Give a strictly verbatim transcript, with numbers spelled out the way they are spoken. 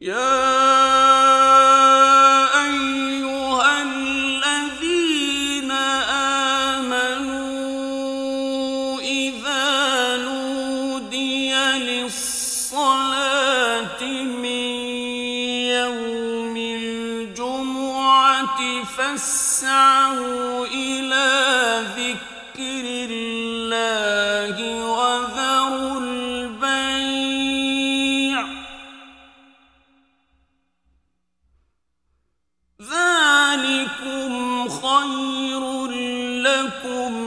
يا أيها الذين آمنوا إذا نودي للصلاة من يوم الجمعة فاسعوا إلى ذكر الله وذروا البيع ذلكم خير لكم